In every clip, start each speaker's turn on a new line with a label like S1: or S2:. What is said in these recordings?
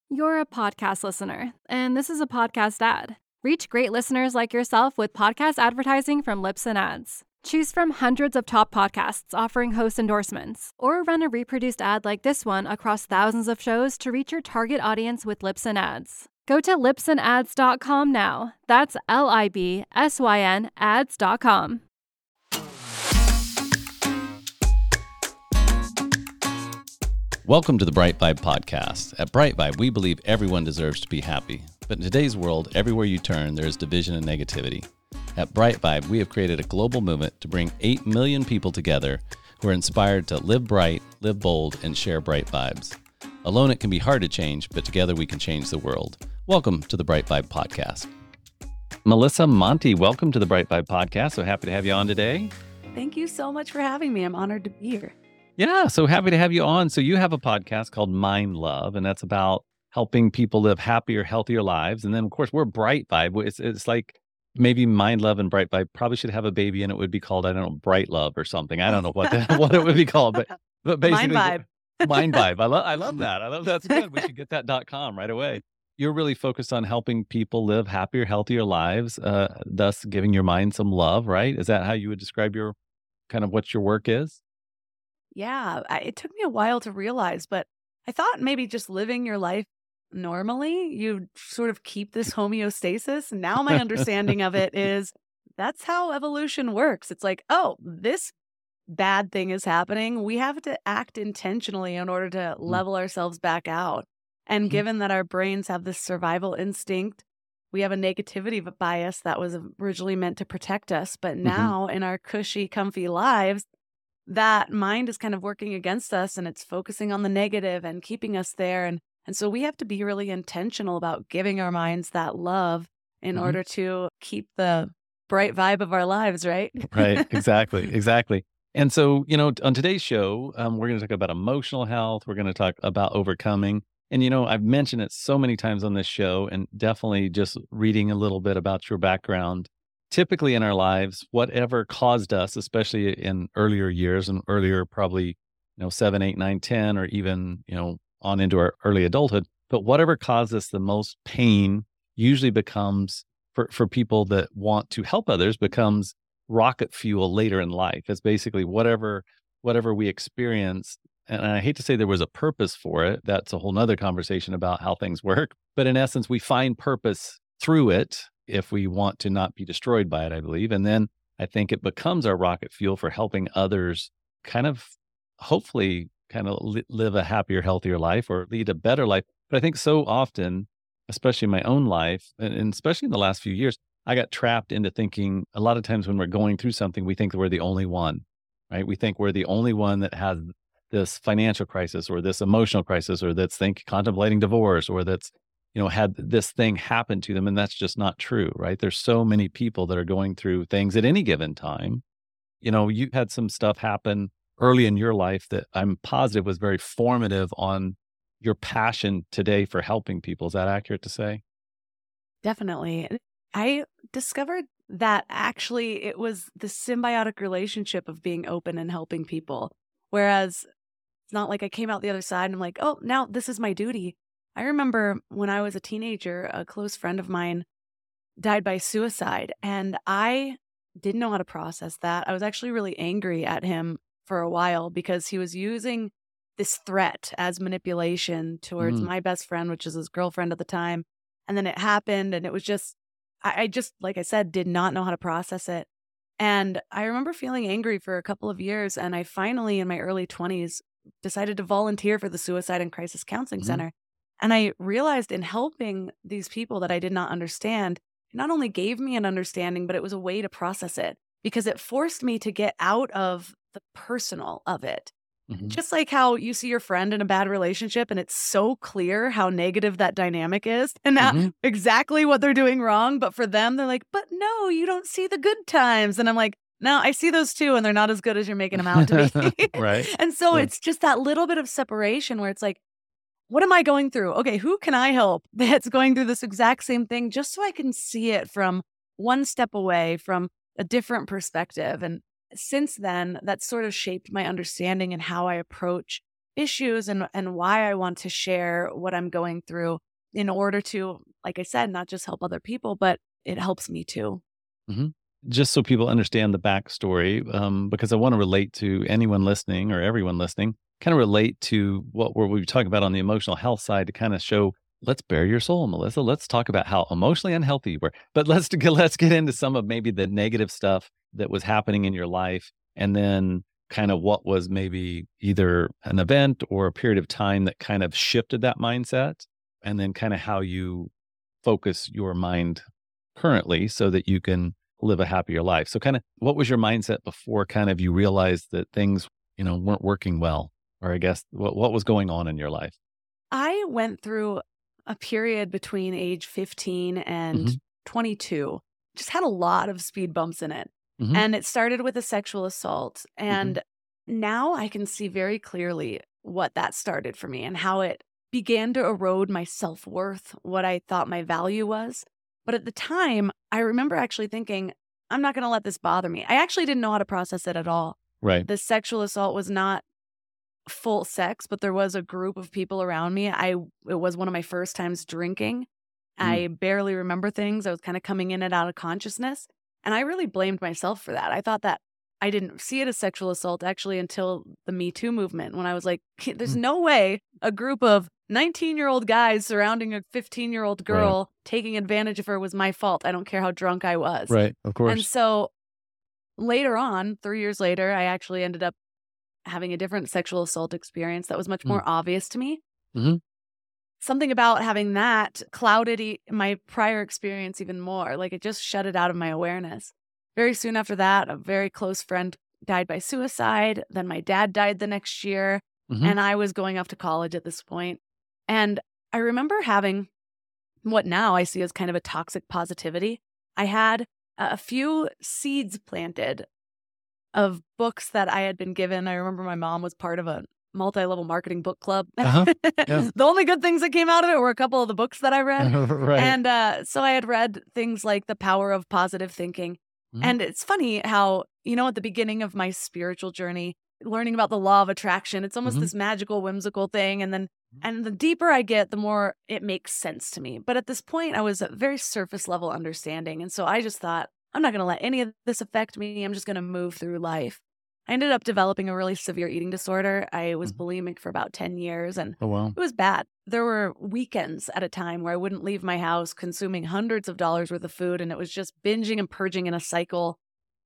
S1: You're a podcast listener, and this is a podcast ad. Reach great listeners like yourself with podcast advertising from Libsyn Ads. Choose from hundreds of top podcasts offering host endorsements, or run a reproduced ad like this one across thousands of shows to reach your target audience with Libsyn Ads. Go to libsynads.com now. That's LIBSYN ads.com.
S2: Welcome to the Bright Vibe podcast. At Bright Vibe, we believe everyone deserves to be happy. But in today's world, everywhere you turn, there is division and negativity. At Bright Vibe, we have created a global movement to bring 8 million people together who are inspired to live bright, live bold, and share bright vibes. Alone, it can be hard to change, but together we can change the world. Welcome to the Bright Vibe podcast. Melissa Monte, welcome to the Bright Vibe podcast. So happy to have you on today.
S3: Thank you so much for having me. I'm honored to be here.
S2: Yeah, so happy to have you on. So you have a podcast called Mind Love, and that's about helping people live happier, healthier lives. And then, of course, we're Bright Vibe. It's like maybe Mind Love and Bright Vibe probably should have a baby, and it would be called, I don't know, Bright Love or something. I don't know what what it would be called, but basically,
S3: Mind Vibe.
S2: Mind Vibe. I love that. I love that's good. We should get that .com right away. You're really focused on helping people live happier, healthier lives, thus giving your mind some love, right? Is that how you would describe your kind of what your work is?
S3: Yeah, it took me a while to realize, but I thought maybe just living your life normally, you sort of keep this homeostasis. Now my understanding of it is that's how evolution works. It's like, oh, this bad thing is happening. We have to act intentionally in order to level ourselves back out. And given that our brains have this survival instinct, we have a negativity bias that was originally meant to protect us. But now in our cushy, comfy lives, that mind is kind of working against us and it's focusing on the negative and keeping us there. And so we have to be really intentional about giving our minds that love in order to keep the bright vibe of our lives, right?
S2: Right. Exactly. And so, on today's show, we're going to talk about emotional health. We're going to talk about overcoming. And, I've mentioned it so many times on this show, and definitely just reading a little bit about your background. Typically in our lives, whatever caused us, especially in earlier years and earlier, probably, 7, 8, 9, 10, or even, on into our early adulthood, but whatever caused us the most pain usually becomes, for people that want to help others, becomes rocket fuel later in life. It's basically whatever we experience. And I hate to say there was a purpose for it. That's a whole nother conversation about how things work. But in essence, we find purpose through it if we want to not be destroyed by it, I believe. And then I think it becomes our rocket fuel for helping others kind of, hopefully, kind of live a happier, healthier life or lead a better life. But I think so often, especially in my own life, and especially in the last few years, I got trapped into thinking a lot of times when we're going through something, we think that we're the only one, right? We think we're the only one that has this financial crisis or this emotional crisis or that's contemplating divorce or that's had this thing happen to them. And that's just not true, right? There's so many people that are going through things at any given time. You had some stuff happen early in your life that I'm positive was very formative on your passion today for helping people. Is that accurate to say?
S3: Definitely. I discovered that actually it was the symbiotic relationship of being open and helping people. Whereas it's not like I came out the other side and I'm like, oh, now this is my duty. I remember when I was a teenager, a close friend of mine died by suicide, and I didn't know how to process that. I was actually really angry at him for a while because he was using this threat as manipulation towards my best friend, which is his girlfriend at the time. And then it happened, and it was just, I just, like I said, did not know how to process it. And I remember feeling angry for a couple of years, and I finally, in my early 20s, decided to volunteer for the Suicide and Crisis Counseling Center. And I realized in helping these people that I did not understand, it not only gave me an understanding, but it was a way to process it because it forced me to get out of the personal of it. Just like how you see your friend in a bad relationship and it's so clear how negative that dynamic is and not exactly what they're doing wrong. But for them, they're like, but no, you don't see the good times. And I'm like, no, I see those too. And they're not as good as you're making them out to be.
S2: Right.
S3: And so it's just that little bit of separation where it's like, what am I going through? Okay, who can I help that's going through this exact same thing just so I can see it from one step away, from a different perspective. And since then, that's sort of shaped my understanding and how I approach issues and why I want to share what I'm going through in order to, like I said, not just help other people, but it helps me too.
S2: Hmm. Just so people understand the backstory, because I want to relate to anyone listening or everyone listening, kind of relate to what we're talking about on the emotional health side to kind of show, let's bare your soul, Melissa. Let's talk about how emotionally unhealthy you were. But let's get into some of maybe the negative stuff that was happening in your life, and then kind of what was maybe either an event or a period of time that kind of shifted that mindset, and then kind of how you focus your mind currently so that you can live a happier life. So kind of what was your mindset before kind of you realized that things, weren't working well? Or I guess what was going on in your life?
S3: I went through a period between age 15 and
S2: Hmm.
S3: 22, just had a lot of speed bumps in it.
S2: Hmm.
S3: And it started with a sexual assault. And now I can see very clearly what that started for me and how it began to erode my self-worth, what I thought my value was. But at the time, I remember actually thinking, I'm not going to let this bother me. I actually didn't know how to process it at all.
S2: Right.
S3: The sexual assault was not full sex, but there was a group of people around me. It was one of my first times drinking. I barely remember things. I was kind of coming in and out of consciousness. And I really blamed myself for that. I thought that I didn't see it as sexual assault actually until the Me Too movement, when I was like, there's no way a group of 19-year-old guys surrounding a 15-year-old girl taking advantage of her was my fault. I don't care how drunk I was.
S2: Right. Of course.
S3: And so later on, 3 years later, I actually ended up having a different sexual assault experience that was much more obvious to me.
S2: Mm-hmm.
S3: Something about having that clouded my prior experience even more. Like, it just shut it out of my awareness. Very soon after that, a very close friend died by suicide. Then my dad died the next year. And I was going off to college at this point. And I remember having what now I see as kind of a toxic positivity. I had a few seeds planted of books that I had been given. I remember my mom was part of a multi-level marketing book club.
S2: Yeah.
S3: The only good things that came out of it were a couple of the books that I read.
S2: Right.
S3: And so I had read things like The Power of Positive Thinking. And it's funny how, at the beginning of my spiritual journey, learning about the law of attraction, it's almost this magical, whimsical thing. And the deeper I get, the more it makes sense to me. But at this point, I was at very surface level understanding. And so I just thought, I'm not going to let any of this affect me. I'm just going to move through life. I ended up developing a really severe eating disorder. I was bulimic for about 10 years, and
S2: Oh, wow.
S3: it was bad. There were weekends at a time where I wouldn't leave my house, consuming hundreds of dollars worth of food, and it was just binging and purging in a cycle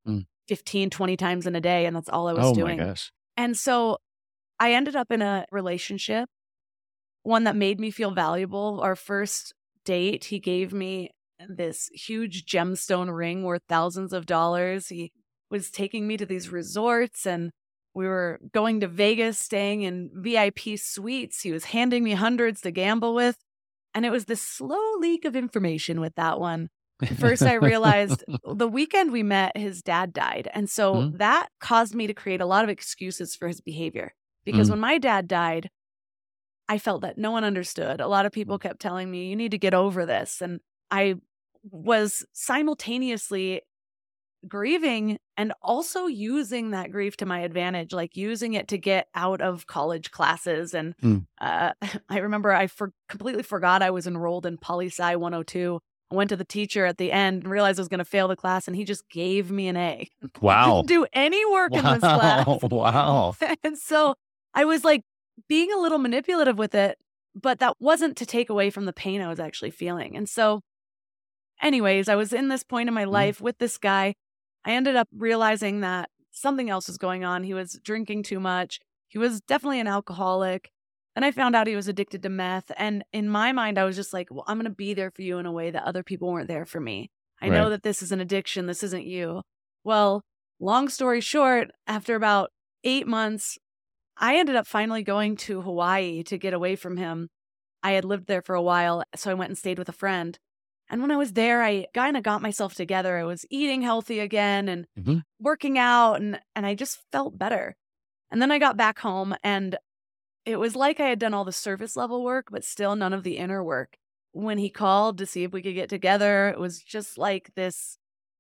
S3: 15, 20 times in a day, and that's all I was doing.
S2: Oh, my gosh.
S3: And so I ended up in a relationship, one that made me feel valuable. Our first date, he gave me this huge gemstone ring worth thousands of dollars. He was taking me to these resorts, and we were going to Vegas, staying in VIP suites. He was handing me hundreds to gamble with. And it was this slow leak of information with that one. First, I realized the weekend we met, his dad died. And so that caused me to create a lot of excuses for his behavior. Because when my dad died, I felt that no one understood. A lot of people kept telling me, you need to get over this. And I was simultaneously grieving and also using that grief to my advantage, like using it to get out of college classes. And I remember I completely forgot I was enrolled in Poli-Sci 102. I went to the teacher at the end and realized I was going to fail the class, and he just gave me an A.
S2: Wow.
S3: Didn't do any work in this class.
S2: Wow.
S3: And so I was like being a little manipulative with it, but that wasn't to take away from the pain I was actually feeling. And so anyways, I was in this point in my life with this guy. I ended up realizing that something else was going on. He was drinking too much. He was definitely an alcoholic. And I found out he was addicted to meth. And in my mind, I was just like, well, I'm going to be there for you in a way that other people weren't there for me. I know that this is an addiction. This isn't you. Well, long story short, after about 8 months, I ended up finally going to Hawaii to get away from him. I had lived there for a while, so I went and stayed with a friend. And when I was there, I kind of got myself together. I was eating healthy again and working out, and I just felt better. And then I got back home, and it was like I had done all the surface level work, but still none of the inner work. When he called to see if we could get together, it was just like this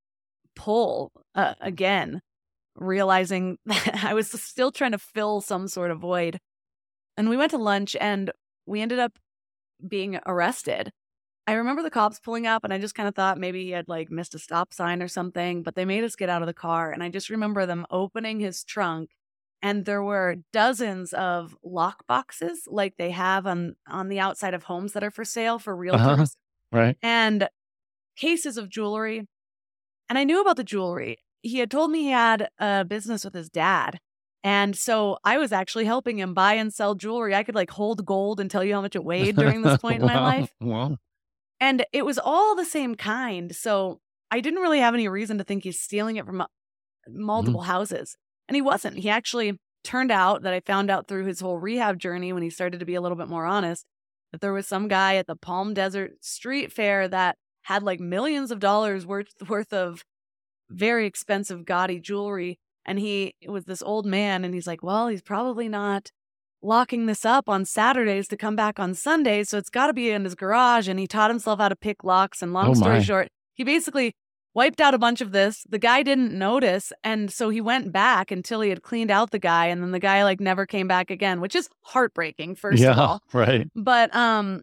S3: pull again, realizing that I was still trying to fill some sort of void. And we went to lunch and we ended up being arrested. I remember the cops pulling up and I just kind of thought maybe he had like missed a stop sign or something, but they made us get out of the car. And I just remember them opening his trunk and there were dozens of lock boxes like they have on the outside of homes that are for sale for realtors.
S2: Right.
S3: And cases of jewelry. And I knew about the jewelry. He had told me he had a business with his dad. And so I was actually helping him buy and sell jewelry. I could like hold gold and tell you how much it weighed during this point in my life.
S2: Wow.
S3: And it was all the same kind. So I didn't really have any reason to think he's stealing it from multiple houses. And he wasn't. He actually turned out that I found out through his whole rehab journey when he started to be a little bit more honest, that there was some guy at the Palm Desert Street Fair that had like millions of dollars worth of very expensive, gaudy jewelry. And he was this old man. And he's like, well, he's probably not locking this up on Saturdays to come back on Sundays. So it's got to be in his garage. And he taught himself how to pick locks. And long story short, he basically wiped out a bunch of this. The guy didn't notice. And so he went back until he had cleaned out the guy. And then the guy like never came back again, which is heartbreaking, first of all.
S2: Right.
S3: But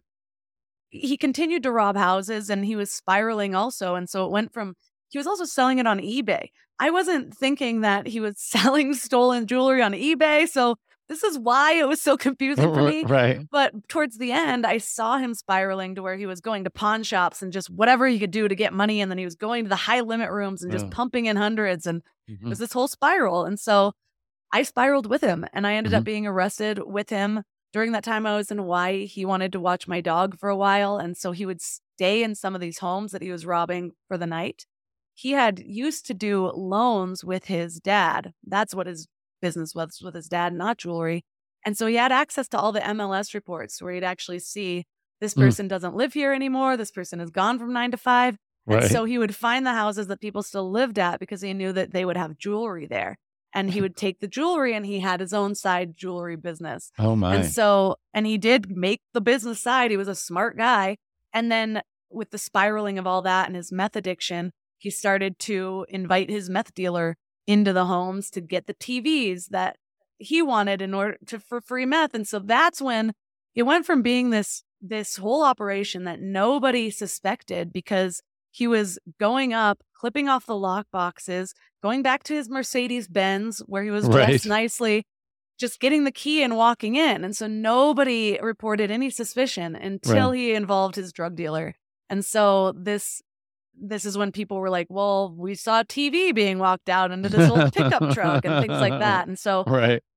S3: he continued to rob houses and he was spiraling also. And so it went from, he was also selling it on eBay. I wasn't thinking that he was selling stolen jewelry on eBay. So this is why it was so confusing for me.
S2: Right.
S3: But towards the end, I saw him spiraling to where he was going to pawn shops and just whatever he could do to get money. And then he was going to the high limit rooms and just pumping in hundreds. And it was this whole spiral. And so I spiraled with him and I ended up being arrested with him. During that time I was in Hawaii, he wanted to watch my dog for a while. And so he would stay in some of these homes that he was robbing for the night. He had used to do loans with his dad. That's what his business was, with his dad, not jewelry. And so he had access to all the MLS reports where he'd actually see this person doesn't live here anymore. This person is gone from 9 to 5.
S2: Right.
S3: And so he would find the houses that people still lived at because he knew that they would have jewelry there. And he would take the jewelry and he had his own side jewelry business.
S2: Oh my.
S3: And so, and he did make the business side. He was a smart guy. And then with the spiraling of all that and his meth addiction, he started to invite his meth dealer into the homes to get the TVs that he wanted in order to for free meth. And so that's when it went from being this whole operation that nobody suspected because he was going up, clipping off the lock boxes, going back to his Mercedes-Benz where he was dressed nicely, just getting the key and walking in. And so nobody reported any suspicion until he involved his drug dealer. And so this is when people were like, well, we saw TV being walked out into this old pickup truck and things like that. And so,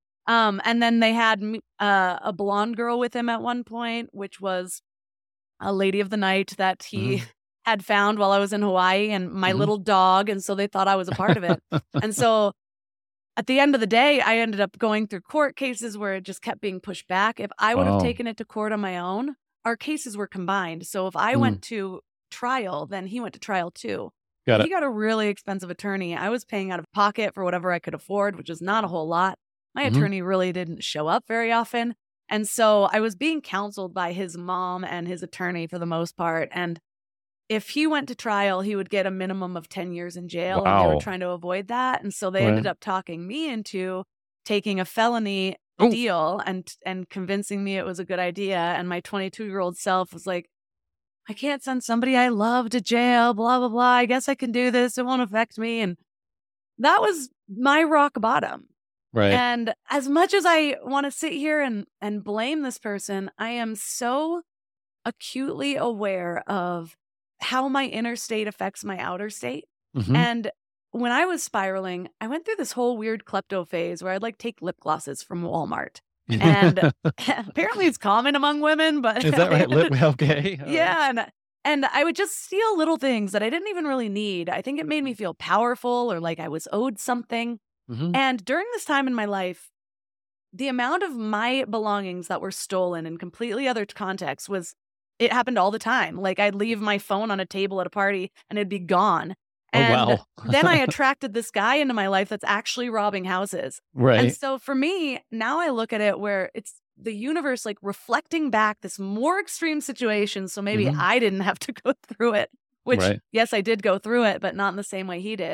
S3: and then they had a blonde girl with him at one point, which was a lady of the night that he had found while I was in Hawaii and my little dog. And so they thought I was a part of it. And so at the end of the day, I ended up going through court cases where it just kept being pushed back. If I would have taken it to court on my own, our cases were combined. So if I went to trial, then he went to trial too. He got a really expensive attorney. I was paying out of pocket for whatever I could afford, which is not a whole lot. My attorney really didn't show up very often. And so I was being counseled by his mom and his attorney for the most part. And if he went to trial, he would get a minimum of 10 years in jail. And they were trying to avoid that. And so they ended up talking me into taking a felony deal and convincing me it was a good idea. And my 22-year-old self was like, I can't send somebody I love to jail, blah, blah, blah. I guess I can do this. It won't affect me. And that was my rock bottom.
S2: Right.
S3: And as much as I want to sit here and blame this person, I am so acutely aware of how my inner state affects my outer state. And when I was spiraling, I went through this whole weird klepto phase where I'd like take lip glosses from Walmart. And apparently it's common among women, but
S2: is that right? Okay.
S3: Yeah. And I would just steal little things that I didn't even really need. I think it made me feel powerful or like I was owed something. And during this time in my life, the amount of my belongings that were stolen in completely other contexts it happened all the time. Like I'd leave my phone on a table at a party and it'd be gone. And then I attracted this guy into my life that's actually robbing houses.
S2: Right.
S3: And so for me, now I look at it where it's the universe like reflecting back this more extreme situation. So maybe I didn't have to go through it, which yes, I did go through it, but not in the same way he did.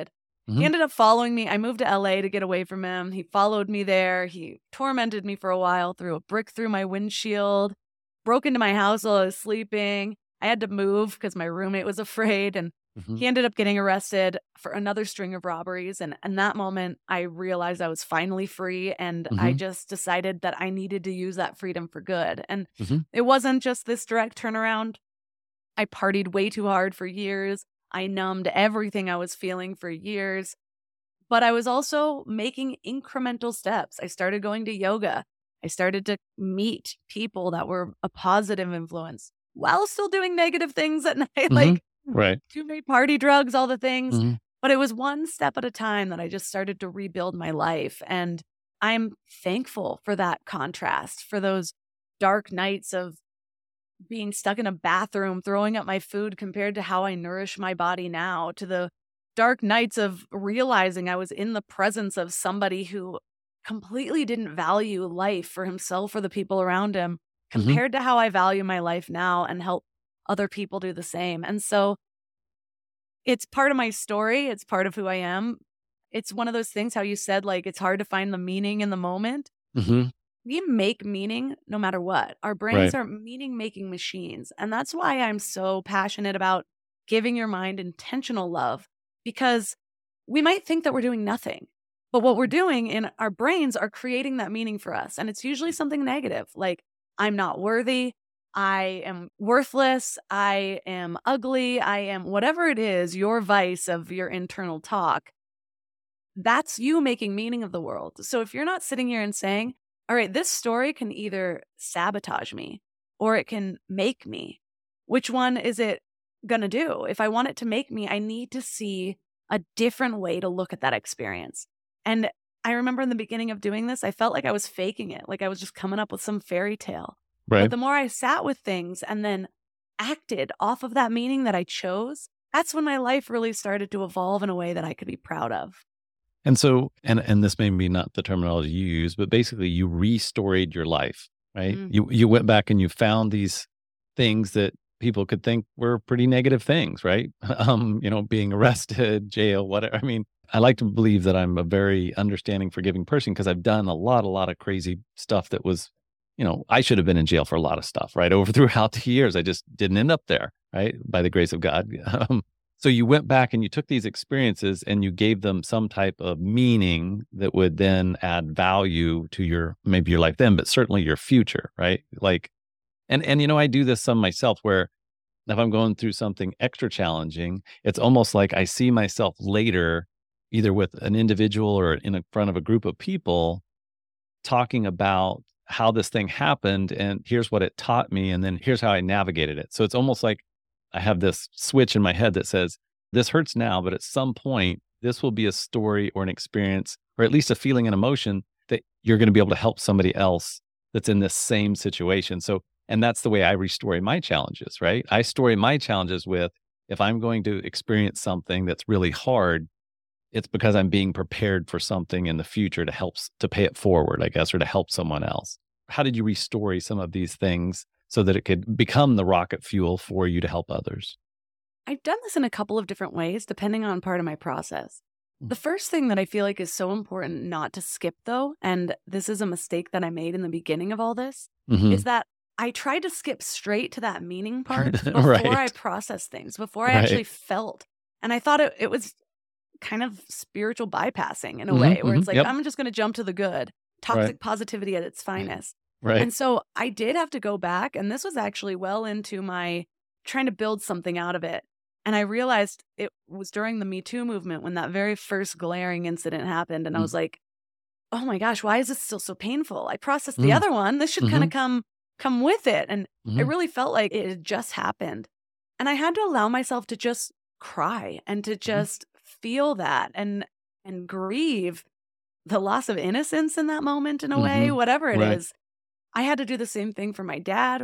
S3: He ended up following me. I moved to LA to get away from him. He followed me there. He tormented me for a while, threw a brick through my windshield, broke into my house while I was sleeping. I had to move because my roommate was afraid. And he ended up getting arrested for another string of robberies. And in that moment, I realized I was finally free. And I just decided that I needed to use that freedom for good. And it wasn't just this direct turnaround. I partied way too hard for years. I numbed everything I was feeling for years. But I was also making incremental steps. I started going to yoga. I started to meet people that were a positive influence while still doing negative things at night, like too many party drugs, all the things. But it was one step at a time that I just started to rebuild my life. And I'm thankful for that contrast, for those dark nights of being stuck in a bathroom, throwing up my food compared to how I nourish my body now, to the dark nights of realizing I was in the presence of somebody who completely didn't value life for himself or the people around him compared to how I value my life now and help other people do the same. And so it's part of my story. It's part of who I am. It's one of those things, how you said, like, it's hard to find the meaning in the moment. We make meaning no matter what. Our brains are meaning-making machines. And that's why I'm so passionate about giving your mind intentional love, because we might think that we're doing nothing, but what we're doing in our brains are creating that meaning for us. And it's usually something negative, like, I'm not worthy, I am worthless, I am ugly, I am whatever it is, your vice of your internal talk. That's you making meaning of the world. So if you're not sitting here and saying, all right, this story can either sabotage me or it can make me, which one is it going to do? If I want it to make me, I need to see a different way to look at that experience. And I remember in the beginning of doing this, I felt like I was faking it, like I was just coming up with some fairy tale. But the more I sat with things and then acted off of that meaning that I chose, that's when my life really started to evolve in a way that I could be proud of.
S2: And so, and this may be not the terminology you use, but basically you restoried your life, right? You went back and you found these things that people could think were pretty negative things, right? Being arrested, jail, whatever. I mean, I like to believe that I'm a very understanding, forgiving person because I've done a lot of crazy stuff that was, I should have been in jail for a lot of stuff, right? Throughout the years, I just didn't end up there, right? By the grace of God. So you went back and you took these experiences and you gave them some type of meaning that would then add value to maybe your life then, but certainly your future, right? Like, and I do this some myself where if I'm going through something extra challenging, it's almost like I see myself later, either with an individual or in front of a group of people, talking about how this thing happened and here's what it taught me. And then here's how I navigated it. So it's almost like I have this switch in my head that says, this hurts now, but at some point, this will be a story or an experience, or at least a feeling and emotion that you're going to be able to help somebody else that's in this same situation. So, and that's the way I restory my challenges, right? I story my challenges with, if I'm going to experience something that's really hard, it's because I'm being prepared for something in the future to pay it forward, I guess, or to help someone else. How did you restory some of these things so that it could become the rocket fuel for you to help others?
S3: I've done this in a couple of different ways, depending on part of my process. The first thing that I feel like is so important not to skip, though, and this is a mistake that I made in the beginning of all this, is that I tried to skip straight to that meaning part before I processed things, before I actually felt. And I thought it was kind of spiritual bypassing in a way, where it's like, I'm just going to jump to the good, toxic positivity at its finest. And so I did have to go back, and this was actually well into my trying to build something out of it. And I realized it was during the Me Too movement when that very first glaring incident happened. And I was like, oh my gosh, why is this still so painful? I processed the other one. This should kind of come with it. And I really felt like it had just happened. And I had to allow myself to just cry and to just feel that and grieve the loss of innocence in that moment in a way, whatever it is. I had to do the same thing for my dad.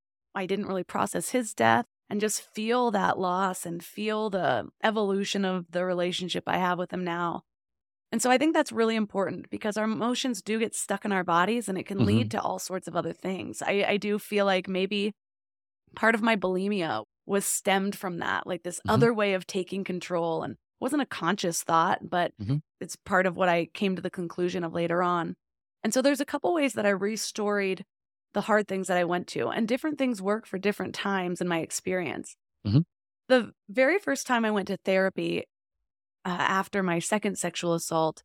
S3: I didn't really process his death and just feel that loss and feel the evolution of the relationship I have with him now. And so I think that's really important because our emotions do get stuck in our bodies and it can lead to all sorts of other things. I do feel like maybe part of my bulimia was stemmed from that, like this other way of taking control and wasn't a conscious thought, but it's part of what I came to the conclusion of later on. And so there's a couple ways that I restoried the hard things that I went to, and different things work for different times in my experience. The very first time I went to therapy after my second sexual assault,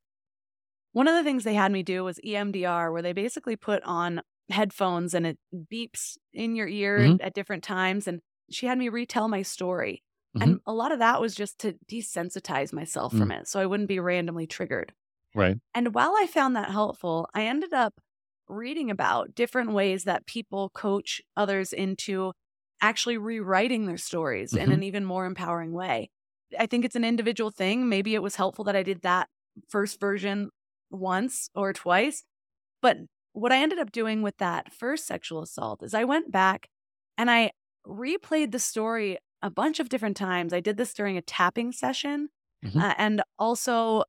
S3: one of the things they had me do was EMDR, where they basically put on headphones and it beeps in your ear at different times. And she had me retell my story. And a lot of that was just to desensitize myself from it so I wouldn't be randomly triggered.
S2: Right.
S3: And while I found that helpful, I ended up reading about different ways that people coach others into actually rewriting their stories in an even more empowering way. I think it's an individual thing. Maybe it was helpful that I did that first version once or twice. But what I ended up doing with that first sexual assault is I went back and I replayed the story a bunch of different times. I did this during a tapping session and also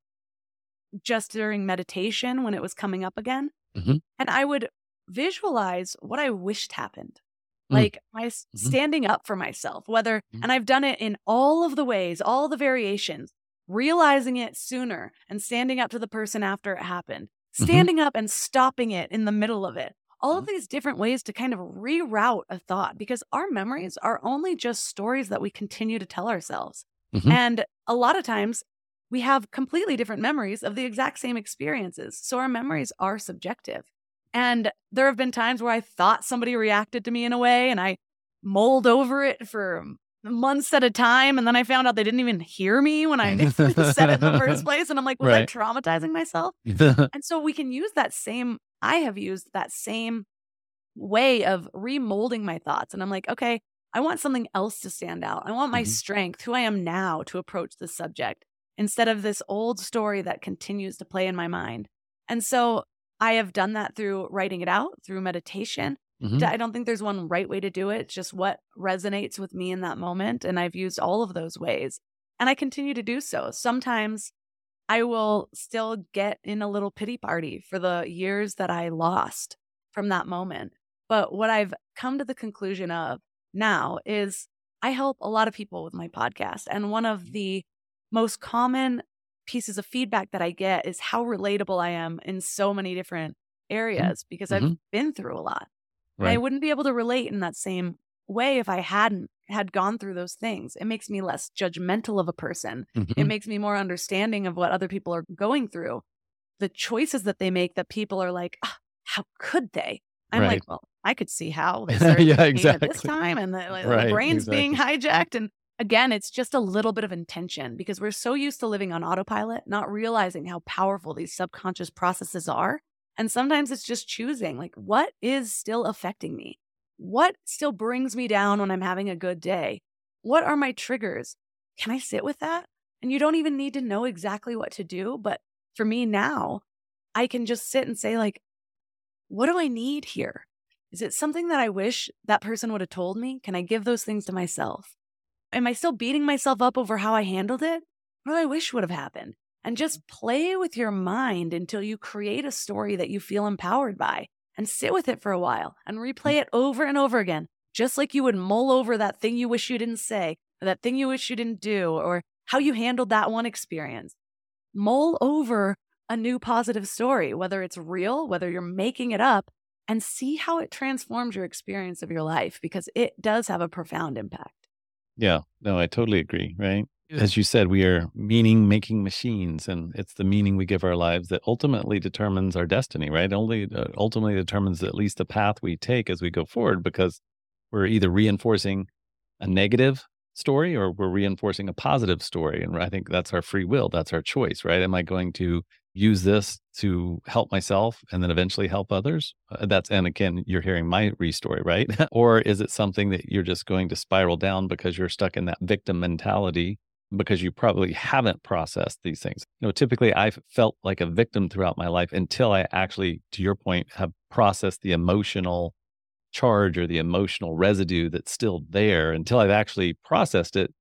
S3: just during meditation when it was coming up again. And I would visualize what I wished happened. Like my standing up for myself, whether, and I've done it in all of the ways, all the variations, realizing it sooner and standing up to the person after it happened, standing up and stopping it in the middle of it. All of these different ways to kind of reroute a thought, because our memories are only just stories that we continue to tell ourselves. And a lot of times we have completely different memories of the exact same experiences. So our memories are subjective. And there have been times where I thought somebody reacted to me in a way and I mulled over it for months at a time. And then I found out they didn't even hear me when I said it in the first place. And I'm like, was I traumatizing myself? And so we can use that same, I have used that same way of remolding my thoughts. And I'm like, okay, I want something else to stand out. I want my strength, who I am now, to approach this subject instead of this old story that continues to play in my mind. And so I have done that through writing it out, through meditation. I don't think there's one right way to do it. It's just what resonates with me in that moment. And I've used all of those ways. And I continue to do so. Sometimes I will still get in a little pity party for the years that I lost from that moment. But what I've come to the conclusion of now is I help a lot of people with my podcast. And one of the most common pieces of feedback that I get is how relatable I am in so many different areas because I've been through a lot. And I wouldn't be able to relate in that same way if I hadn't had gone through those things. It makes me less judgmental of a person. It makes me more understanding of what other people are going through. The choices that they make that people are like, how could they? I'm like, well, I could see how they started at this time and the brain's being hijacked. And again, it's just a little bit of intention because we're so used to living on autopilot, not realizing how powerful these subconscious processes are. And sometimes it's just choosing, like, what is still affecting me? What still brings me down when I'm having a good day? What are my triggers? Can I sit with that? And you don't even need to know exactly what to do. But for me now, I can just sit and say, like, what do I need here? Is it something that I wish that person would have told me? Can I give those things to myself? Am I still beating myself up over how I handled it? What do I wish would have happened? And just play with your mind until you create a story that you feel empowered by and sit with it for a while and replay it over and over again, just like you would mull over that thing you wish you didn't say or that thing you wish you didn't do or how you handled that one experience. Mull over a new positive story, whether it's real, whether you're making it up, and see how it transforms your experience of your life because it does have a profound impact.
S2: Yeah, no, I totally agree, right? As you said, we are meaning-making machines, and it's the meaning we give our lives that ultimately determines our destiny, right? Ultimately determines at least the path we take as we go forward, because we're either reinforcing a negative story or we're reinforcing a positive story. And I think that's our free will. That's our choice, right? Am I going to use this to help myself and then eventually help others? And again, you're hearing my story, right? Or is it something that you're just going to spiral down because you're stuck in that victim mentality because you probably haven't processed these things? Typically I've felt like a victim throughout my life until I actually, to your point, have processed the emotional charge or the emotional residue that's still there. Until I've actually processed it,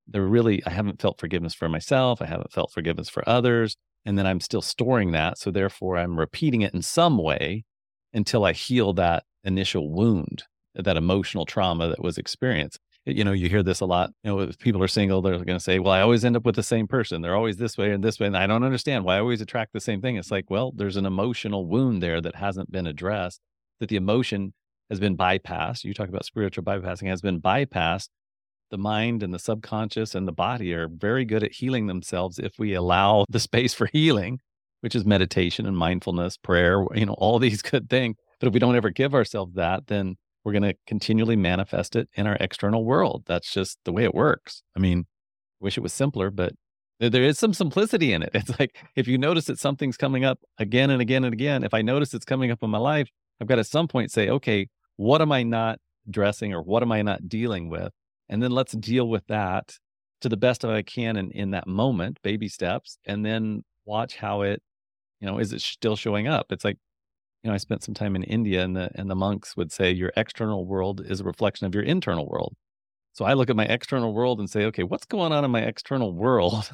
S2: I haven't felt forgiveness for myself. I haven't felt forgiveness for others. And then I'm still storing that. So therefore I'm repeating it in some way until I heal that initial wound, that emotional trauma that was experienced. You hear this a lot. If people are single, they're going to say, well, I always end up with the same person. They're always this way and this way. And I don't understand why I always attract the same thing. It's like, well, there's an emotional wound there that hasn't been addressed, that the emotion has been bypassed. You talk about spiritual bypassing, has been bypassed. The mind and the subconscious and the body are very good at healing themselves if we allow the space for healing, which is meditation and mindfulness, prayer, all these good things. But if we don't ever give ourselves that, then we're going to continually manifest it in our external world. That's just the way it works. I mean, I wish it was simpler, but there is some simplicity in it. It's like, if you notice that something's coming up again and again and again, if I notice it's coming up in my life, I've got at some point say, okay, what am I not addressing or what am I not dealing with? And then let's deal with that to the best of I can in that moment, baby steps, and then watch how it, is it still showing up? It's like, I spent some time in India and the monks would say your external world is a reflection of your internal world. So I look at my external world and say, okay, what's going on in my external world?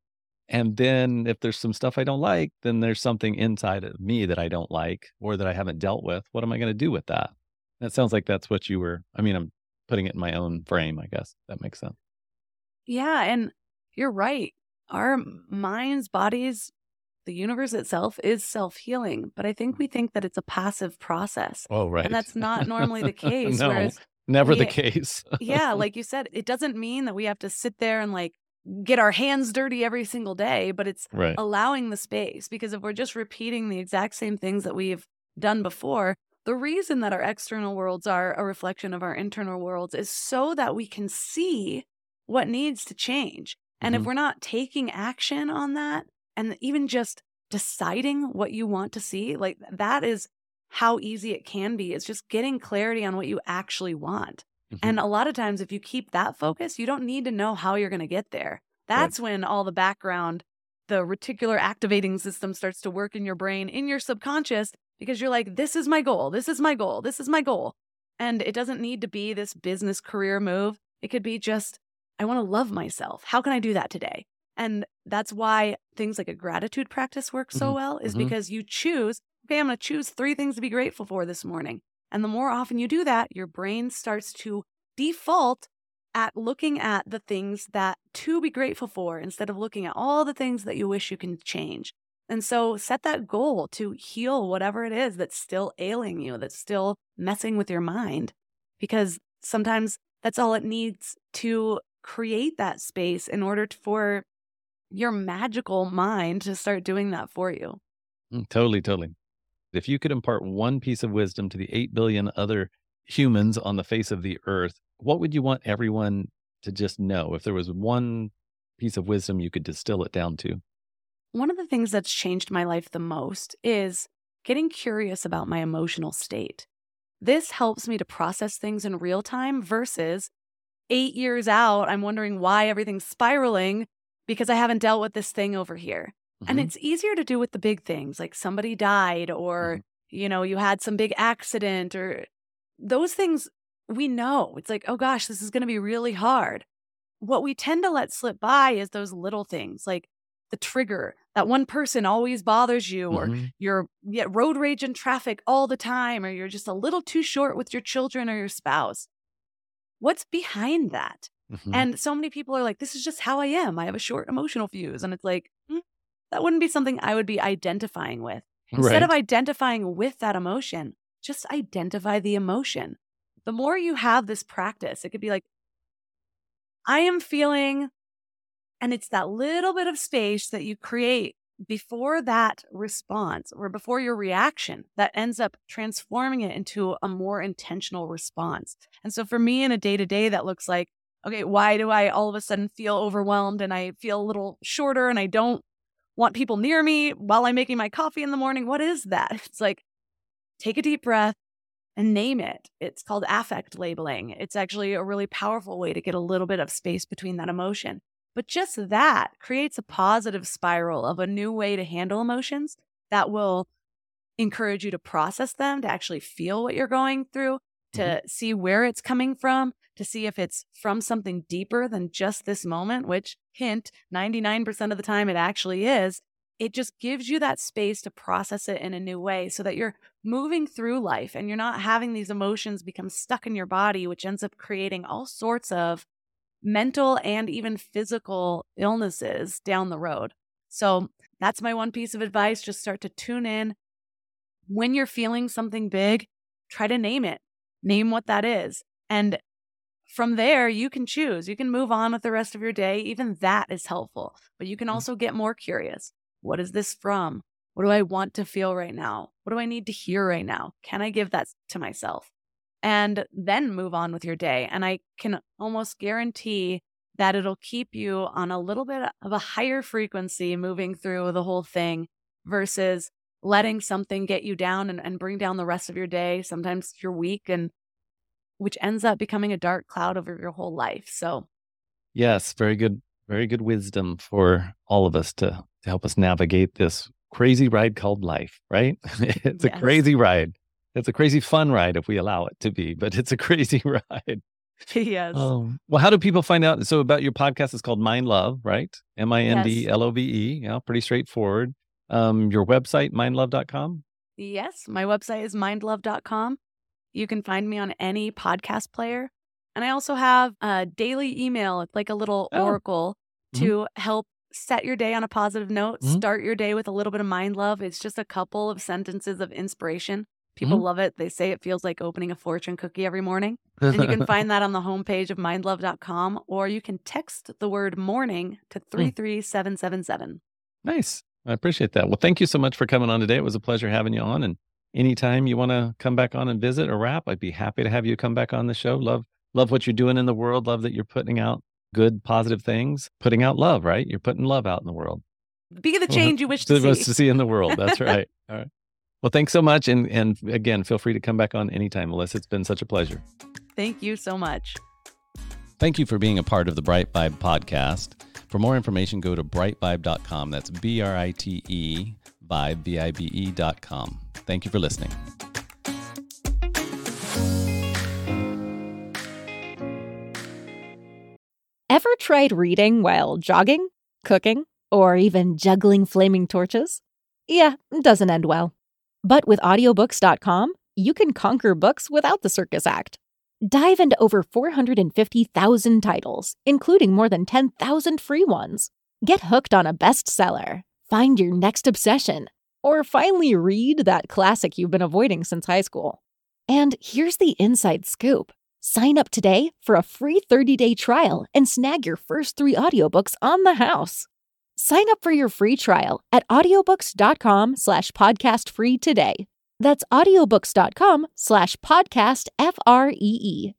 S2: And then if there's some stuff I don't like, then there's something inside of me that I don't like or that I haven't dealt with. What am I going to do with that? That sounds like that's what I'm putting it in my own frame, I guess. That makes sense.
S3: Yeah. And you're right. Our minds, bodies, the universe itself is self-healing, but I think we think that it's a passive process.
S2: Oh, right.
S3: And that's not normally the case.
S2: No,
S3: whereas
S2: never the case.
S3: yeah, like you said, it doesn't mean that we have to sit there and get our hands dirty every single day, but it's
S2: right.
S3: allowing the space. Because if we're just repeating the exact same things that we've done before, the reason that our external worlds are a reflection of our internal worlds is so that we can see what needs to change. And if we're not taking action on that, and even just deciding what you want to see, that is how easy it can be. It's just getting clarity on what you actually want. And a lot of times, if you keep that focus, you don't need to know how you're going to get there. That's when all the background, the reticular activating system starts to work in your brain, in your subconscious, because you're like, this is my goal. This is my goal. This is my goal. And it doesn't need to be this business career move. It could be just, I want to love myself. How can I do that today? And that's why things like a gratitude practice work so well, is because you choose, okay, I'm going to choose 3 things to be grateful for this morning. And the more often you do that, your brain starts to default at looking at the things that to be grateful for instead of looking at all the things that you wish you can change. And so set that goal to heal whatever it is that's still ailing you, that's still messing with your mind, because sometimes that's all it needs to create that space in order for your magical mind to start doing that for you.
S2: Totally. If you could impart one piece of wisdom to the 8 billion other humans on the face of the earth, what would you want everyone to just know? If there was one piece of wisdom you could distill it down to?
S3: One of the things that's changed my life the most is getting curious about my emotional state. This helps me to process things in real time versus 8 years out, I'm wondering why everything's spiraling because I haven't dealt with this thing over here. And it's easier to do with the big things, like somebody died or, you had some big accident or those things we know. It's like, oh gosh, this is going to be really hard. What we tend to let slip by is those little things, like the trigger, that one person always bothers you, or you're road rage in traffic all the time, or you're just a little too short with your children or your spouse. What's behind that? And so many people are like, this is just how I am. I have a short emotional fuse. And it's like, that wouldn't be something I would be identifying with. Instead of identifying with that emotion, just identify the emotion. The more you have this practice, it could be like, I am feeling, and it's that little bit of space that you create before that response or before your reaction that ends up transforming it into a more intentional response. And so for me in a day-to-day, that looks like, okay, why do I all of a sudden feel overwhelmed and I feel a little shorter and I don't want people near me while I'm making my coffee in the morning? What is that? It's like, take a deep breath and name it. It's called affect labeling. It's actually a really powerful way to get a little bit of space between that emotion. But just that creates a positive spiral of a new way to handle emotions that will encourage you to process them, to actually feel what you're going through, to see where it's coming from, to see if it's from something deeper than just this moment, which, hint, 99% of the time it actually is. it just gives you that space to process it in a new way so that you're moving through life and you're not having these emotions become stuck in your body, which ends up creating all sorts of mental and even physical illnesses down the road. So that's my one piece of advice. Just start to tune in. When you're feeling something big, try to name it. Name what that is. And from there, you can choose. You can move on with the rest of your day. Even that is helpful. But you can also get more curious. What is this from? What do I want to feel right now? What do I need to hear right now? Can I give that to myself? And then move on with your day. And I can almost guarantee that it'll keep you on a little bit of a higher frequency moving through the whole thing versus letting something get you down and bring down the rest of your day, sometimes your week, and which ends up becoming a dark cloud over your whole life. So
S2: yes, very good wisdom for all of us to help us navigate this crazy ride called life, right? It's a crazy ride. It's a crazy fun ride if we allow it to be, but it's a crazy ride.
S3: Yes.
S2: Well, how do people find out? So about your podcast, it's called Mind Love, right? MINDLOVE. Yeah, pretty straightforward. Your website, mindlove.com?
S3: Yes, my website is mindlove.com. You can find me on any podcast player. And I also have a daily email. It's like a little oracle to help set your day on a positive note, start your day with a little bit of mind love. It's just a couple of sentences of inspiration. People love it. They say it feels like opening a fortune cookie every morning. And you can find that on the homepage of mindlove.com, or you can text the word morning to 33777.
S2: Nice. I appreciate that. Well, thank you so much for coming on today. It was a pleasure having you on. And anytime you want to come back on and visit or wrap, I'd be happy to have you come back on the show. Love what you're doing in the world. Love that you're putting out good, positive things, putting out love, right? You're putting love out in the world.
S3: Be the change you wish to
S2: see in the world. That's right. All right. Well, thanks so much. And again, feel free to come back on anytime, Melissa. It's been such a pleasure.
S3: Thank you so much.
S2: Thank you for being a part of the Bright Vibe podcast. For more information, go to brightvibe.com. That's BRITE Vibe, VIBE.com. Thank you for listening.
S4: Ever tried reading while jogging, cooking, or even juggling flaming torches? Yeah, it doesn't end well. But with audiobooks.com, you can conquer books without the circus act. Dive into over 450,000 titles, including more than 10,000 free ones. Get hooked on a bestseller, find your next obsession, or finally read that classic you've been avoiding since high school. And here's the inside scoop. Sign up today for a free 30-day trial and snag your first 3 audiobooks on the house. Sign up for your free trial at audiobooks.com/podcastfree today. That's audiobooks.com/podcastfree.